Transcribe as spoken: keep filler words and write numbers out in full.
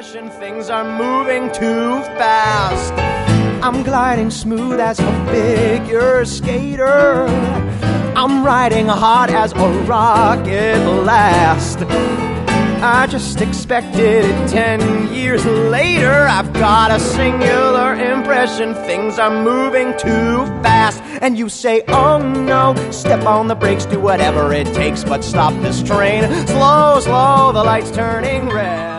impression things are moving too fast. I'm gliding smooth as a figure skater. I'm riding hot as a rocket blast. I just expected it ten years later. I've got a singular impression things are moving too fast. And you say, oh no, step on the brakes, do whatever it takes, but stop this train. Slow, slow, the light's turning red.